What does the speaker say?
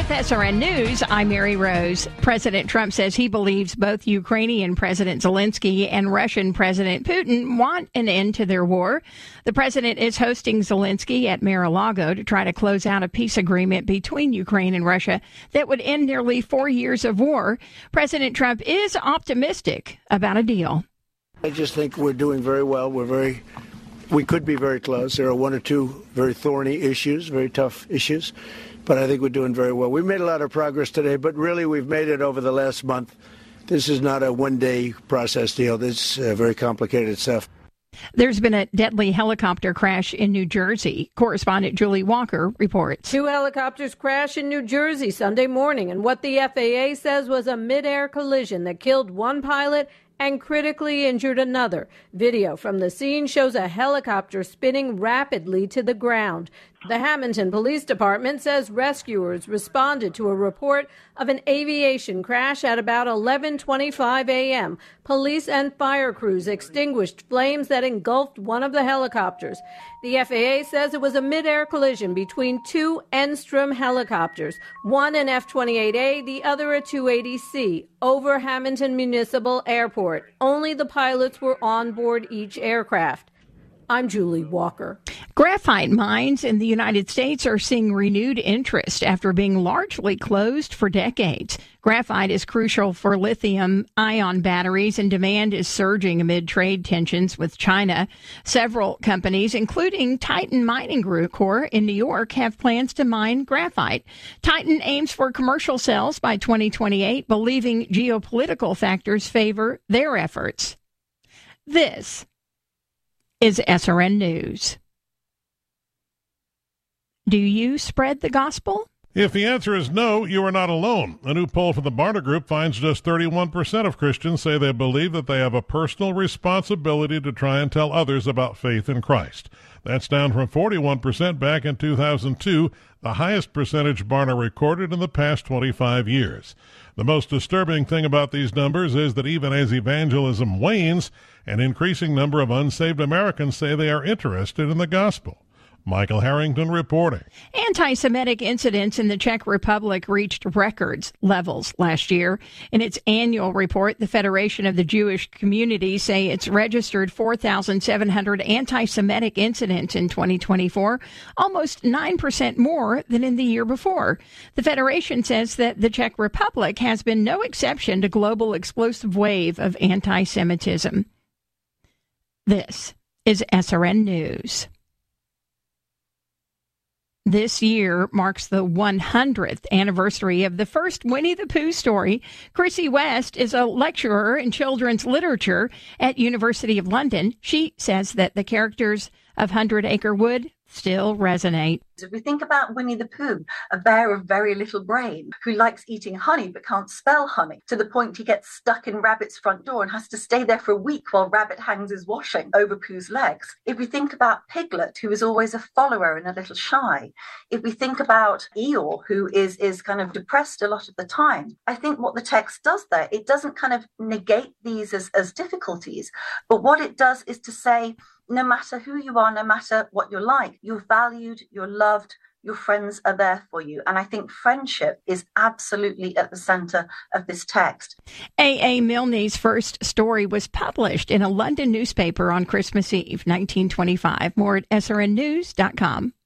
With SRN News, I'm Mary Rose. President Trump says he believes both Ukrainian President Zelensky and Russian President Putin want an end to their war. The president is hosting Zelensky at Mar-a-Lago to try to close out a peace agreement between Ukraine and Russia that would end nearly 4 years of war. President Trump is optimistic about a deal. I just think we're doing very well. We could be very close. There are one or two very thorny issues, very tough issues. But I think we're doing very well. We've made a lot of progress today, but really we've made it over the last month. This is not a one-day process deal. This is very complicated stuff. There's been a deadly helicopter crash in New Jersey. Correspondent Julie Walker reports. 2 helicopters crashed in New Jersey Sunday morning, and what the FAA says was a mid-air collision that killed one pilot and critically injured another. Video from the scene shows a helicopter spinning rapidly to the ground. The Hamilton Police Department says rescuers responded to a report of an aviation crash at about 11:25 a.m. Police and fire crews extinguished flames that engulfed one of the helicopters. The FAA says it was a mid-air collision between two Enstrom helicopters, one an F-28A, the other a 280C, over Hamilton Municipal Airport. Only the pilots were on board each aircraft. I'm Julie Walker. Graphite mines in the United States are seeing renewed interest after being largely closed for decades. Graphite is crucial for lithium-ion batteries, and demand is surging amid trade tensions with China. Several companies, including Titan Mining Group Corp in New York, have plans to mine graphite. Titan aims for commercial sales by 2028, believing geopolitical factors favor their efforts. This is SRN News. Do you spread the gospel? If the answer is no, you are not alone. A new poll from the Barna Group finds just 31% of Christians say they believe that they have a personal responsibility to try and tell others about faith in Christ. That's down from 41% back in 2002, the highest percentage Barna recorded in the past 25 years. The most disturbing thing about these numbers is that even as evangelism wanes, an increasing number of unsaved Americans say they are interested in the gospel. Michael Harrington reporting. Anti-Semitic incidents in the Czech Republic reached records levels last year. In its annual report, the Federation of the Jewish Community say it's registered 4,700 anti-Semitic incidents in 2024, almost 9% more than in the year before. The Federation says that the Czech Republic has been no exception to global explosive wave of anti-Semitism. This is SRN News. This year marks the 100th anniversary of the first Winnie the Pooh story. Chrissy West is a lecturer in children's literature at University of London. She says that the characters of 100 Acre Wood still resonate. If we think about Winnie the Pooh, a bear of very little brain who likes eating honey but can't spell honey, to the point he gets stuck in Rabbit's front door and has to stay there for a week while Rabbit hangs his washing over Pooh's legs. If we think about Piglet, who is always a follower and a little shy. If we think about Eeyore, who is kind of depressed a lot of the time, I think what the text does there, it doesn't kind of negate these as difficulties, but what it does is to say, no matter who you are, no matter what you're like, you're valued, you're loved, your friends are there for you. And I think friendship is absolutely at the center of this text. A. Milne's first story was published in a London newspaper on Christmas Eve, 1925. More at srnnews.com.